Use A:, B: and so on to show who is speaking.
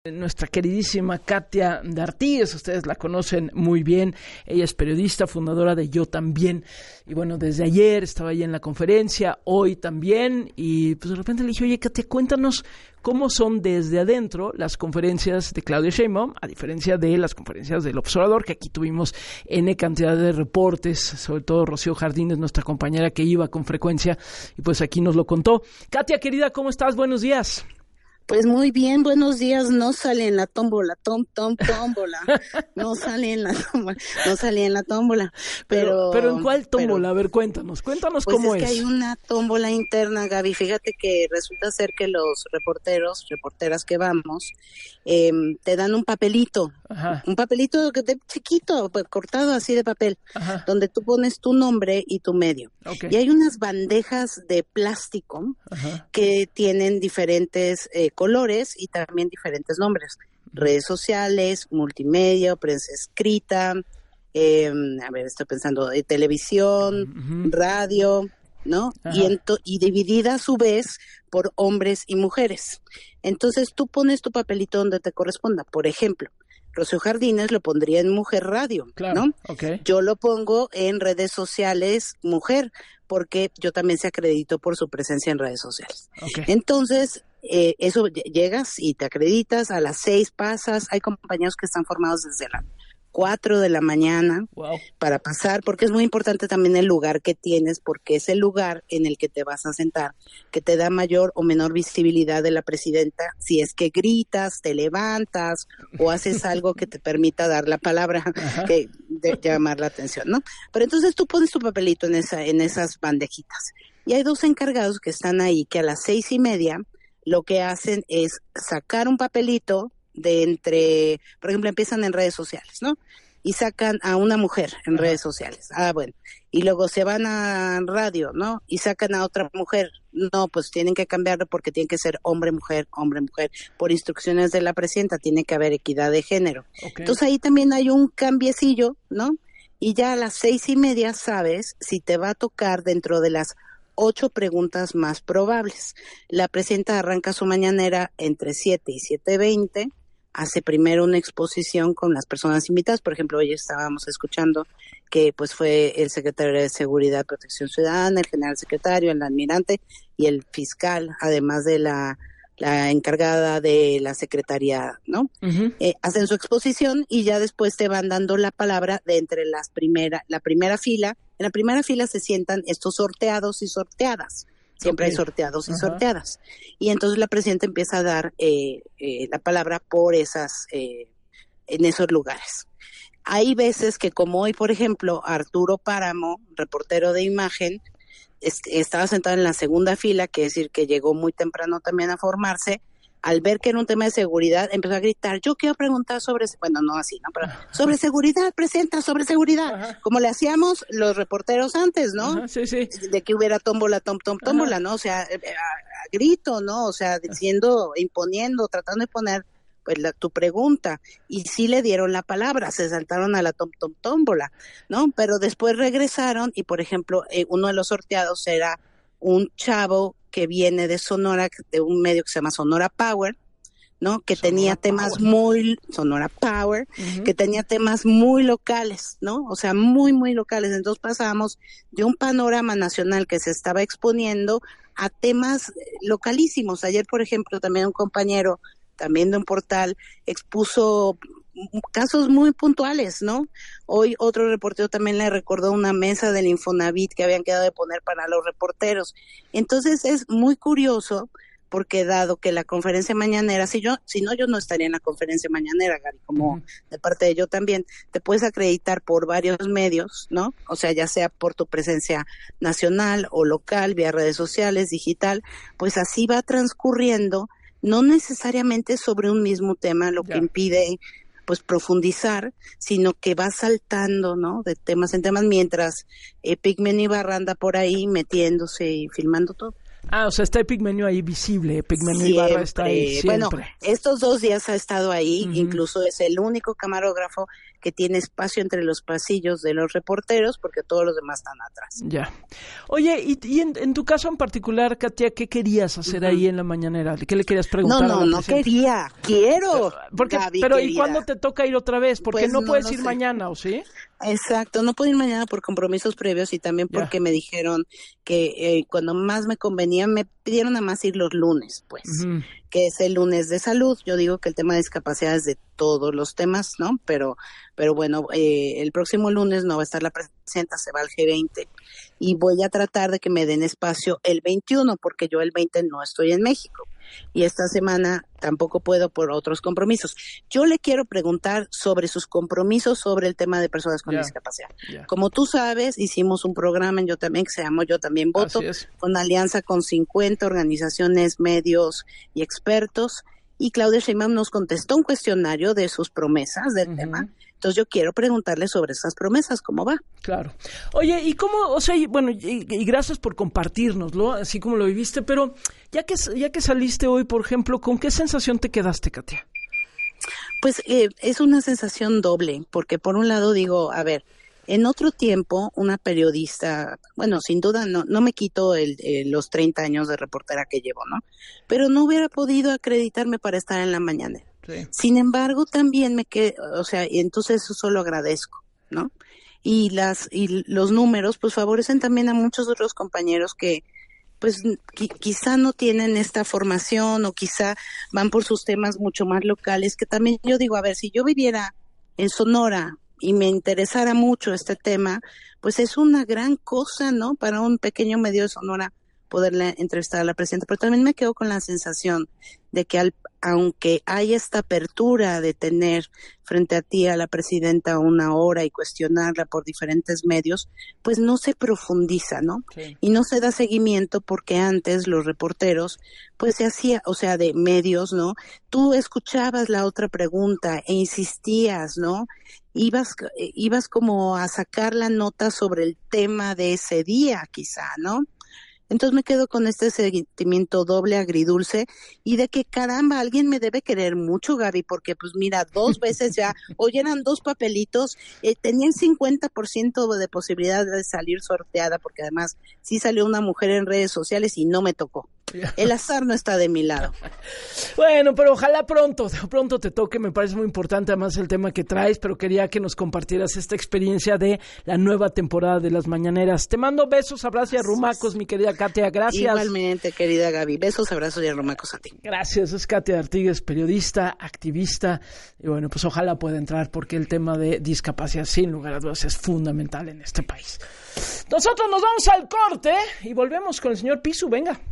A: Nuestra queridísima Katia D'Artigues, ustedes la conocen muy bien, ella es periodista, fundadora de Yo También, y bueno, desde ayer estaba ahí en la conferencia, hoy también, y pues de repente le dije, oye Katia, cuéntanos cómo son desde adentro las conferencias de Claudia Sheinbaum, a diferencia de las conferencias del Observador, que aquí tuvimos N cantidad de reportes, sobre todo Rocío Jardines, nuestra compañera que iba con frecuencia, y pues aquí nos lo contó. Katia, querida, ¿cómo estás? Buenos días.
B: Pues muy bien, buenos días. No sale en la tómbola, tómbola. No sale en la tómbola. Pero
A: ¿en cuál tómbola? A ver, cuéntanos
B: pues
A: cómo
B: es. Que hay una tómbola interna, Gaby. Fíjate que resulta ser que los reporteras que vamos, te dan un papelito.
A: Ajá.
B: Un papelito chiquito, pues, cortado así de papel,
A: Ajá.
B: donde tú pones tu nombre y tu medio.
A: Okay.
B: Y hay unas bandejas de plástico. Ajá. Que tienen diferentes colores y también diferentes nombres. Redes sociales, multimedia, prensa escrita, estoy pensando, televisión, radio, ¿no? Y dividida a su vez por hombres y mujeres. Entonces tú pones tu papelito donde te corresponda. Por ejemplo, Rocío Jardines lo pondría en Mujer Radio,
A: claro,
B: ¿no?
A: Okay.
B: Yo lo pongo en redes sociales Mujer, porque yo también se acredito por su presencia en redes sociales.
A: Okay.
B: Entonces, eso llegas y te acreditas, a las 6 pasas, hay compañeros que están formados desde las 4 de la mañana.
A: Wow.
B: Para pasar, porque es muy importante también el lugar que tienes, porque es el lugar en el que te vas a sentar, que te da mayor o menor visibilidad de la presidenta, si es que gritas, te levantas o haces algo que te permita dar la palabra, que de llamar la atención, ¿no? Pero entonces tú pones tu papelito en esas bandejitas, y hay 2 encargados que están ahí, que a las 6:30 lo que hacen es sacar un papelito de entre, por ejemplo, empiezan en redes sociales, ¿no? Y sacan a una mujer en redes sociales. Bueno. Y luego se van a radio, ¿no? Y sacan a otra mujer. No, pues tienen que cambiarlo porque tiene que ser hombre-mujer. Por instrucciones de la presidenta tiene que haber equidad de género. Okay. Entonces ahí también hay un cambiecillo, ¿no? Y ya a las 6:30 sabes si te va a tocar dentro de las 8 preguntas más probables. La presidenta arranca su mañanera entre 7 y 7:20. Hace primero una exposición con las personas invitadas. Por ejemplo, hoy estábamos escuchando que pues fue el secretario de Seguridad y Protección Ciudadana, el general secretario, el almirante y el fiscal, además de la encargada de la secretaría, ¿no? Uh-huh. Hacen su exposición y ya después te van dando la palabra de entre la primera fila. En la primera fila se sientan estos sorteados y sorteadas. Siempre hay sorteados y sorteadas. Y entonces la presidenta empieza a dar la palabra por en esos lugares. Hay veces que, como hoy, por ejemplo, Arturo Páramo, reportero de Imagen, estaba sentado en la segunda fila, que es decir, que llegó muy temprano también a formarse. Al ver que era un tema de seguridad, empezó a gritar, yo quiero preguntar sobre, bueno, no así, ¿no? Pero sobre seguridad, presidenta, sobre seguridad. Ajá. Como le hacíamos los reporteros antes, ¿no?
A: Ajá, sí, sí.
B: De que hubiera tómbola, ¿no? O sea, a grito, ¿no? O sea, diciendo, imponiendo, tratando de poner, pues, tu pregunta. Y sí le dieron la palabra, se saltaron a la tómbola, ¿no? Pero después regresaron y, por ejemplo, uno de los sorteados era un chavo que viene de Sonora, de un medio que se llama Sonora Power, ¿no? Que tenía temas muy, Sonora Power, que tenía temas muy locales, ¿no? O sea, muy, muy locales. Entonces pasamos de un panorama nacional que se estaba exponiendo a temas localísimos. Ayer, por ejemplo, también un compañero, también de un portal, expuso casos muy puntuales, ¿no? Hoy otro reportero también le recordó una mesa del Infonavit que habían quedado de poner para los reporteros. Entonces es muy curioso, porque dado que la conferencia mañanera, si no, yo no estaría en la conferencia mañanera, Gary, como de parte de Yo También, te puedes acreditar por varios medios, ¿no? O sea, ya sea por tu presencia nacional o local, vía redes sociales, digital, pues así va transcurriendo, no necesariamente sobre un mismo tema, lo que impide pues profundizar, sino que va saltando, ¿no? De temas en temas, mientras Pigmen Ibarra anda por ahí metiéndose y filmando todo.
A: Ah, o sea, está Epigmenio ahí visible, Epigmenio Ibarra está ahí siempre.
B: Bueno, estos 2 días ha estado ahí, incluso es el único camarógrafo que tiene espacio entre los pasillos de los reporteros, porque todos los demás están atrás.
A: Ya. Oye, y en tu caso en particular, Katia, ¿qué querías hacer ahí en la mañanera? ¿Qué le querías preguntar?
B: No quería, quiero.
A: Porque,
B: Gaby,
A: pero
B: querida.
A: ¿Y cuándo te toca ir otra vez? Porque
B: Pues
A: no puedes
B: lo
A: ir
B: sé.
A: mañana, ¿o sí?
B: Exacto, no puedo ir mañana por compromisos previos y también porque me dijeron que cuando más me convenía, me pidieron a más ir los lunes, pues, que es el lunes de salud. Yo digo que el tema de discapacidad es de todos los temas, ¿no? Pero bueno, el próximo lunes no va a estar la presidenta, se va al G20 y voy a tratar de que me den espacio el 21 porque yo el 20 no estoy en México. Y esta semana tampoco puedo por otros compromisos. Yo le quiero preguntar sobre sus compromisos sobre el tema de personas con discapacidad. Como tú sabes, hicimos un programa en Yo También que se llamó Yo También Voto, con alianza con 50 organizaciones, medios y expertos. Y Claudia Sheinbaum nos contestó un cuestionario de sus promesas del tema. Entonces yo quiero preguntarle sobre esas promesas, ¿cómo va?
A: Claro. Oye, ¿y cómo, o sea, bueno, y gracias por compartirnoslo, así como lo viviste, pero ya que saliste hoy, por ejemplo, ¿con qué sensación te quedaste, Katia?
B: Pues es una sensación doble, porque por un lado digo, a ver, en otro tiempo, una periodista, bueno, sin duda no me quito los 30 años de reportera que llevo, ¿no? Pero no hubiera podido acreditarme para estar en la mañana. Sí. Sin embargo, también me quedé, o sea, y entonces eso solo agradezco, ¿no? Y los números, pues favorecen también a muchos otros compañeros que, pues quizá no tienen esta formación o quizá van por sus temas mucho más locales, que también yo digo, a ver, si yo viviera en Sonora y me interesara mucho este tema, pues es una gran cosa, ¿no? Para un pequeño medio de Sonora poderle entrevistar a la presidenta, pero también me quedo con la sensación de que aunque hay esta apertura de tener frente a ti a la presidenta 1 hora y cuestionarla por diferentes medios, pues no se profundiza, ¿no? Sí. Y no se da seguimiento porque antes los reporteros, pues se hacía, o sea, de medios, ¿no? Tú escuchabas la otra pregunta e insistías, ¿no? Ibas como a sacar la nota sobre el tema de ese día, quizá, ¿no? Entonces me quedo con este sentimiento doble, agridulce, y de que caramba, alguien me debe querer mucho, Gaby, porque pues mira, 2 veces ya, hoy eran 2 papelitos, tenían 50% de posibilidad de salir sorteada, porque además sí salió una mujer en redes sociales y no me tocó. El azar no está de mi lado.
A: Bueno, pero ojalá pronto te toque, me parece muy importante además el tema que traes, pero quería que nos compartieras esta experiencia de la nueva temporada de Las Mañaneras. Te mando besos, abrazos y arrumacos, mi querida Katia, gracias.
B: Igualmente, querida Gaby, besos, abrazos y arrumacos a ti.
A: Gracias, es Katia Artigues, periodista, activista, y bueno, pues ojalá pueda entrar porque el tema de discapacidad, sin lugar a dudas, es fundamental en este país. Nosotros nos vamos al corte y volvemos con el señor Pisu, venga.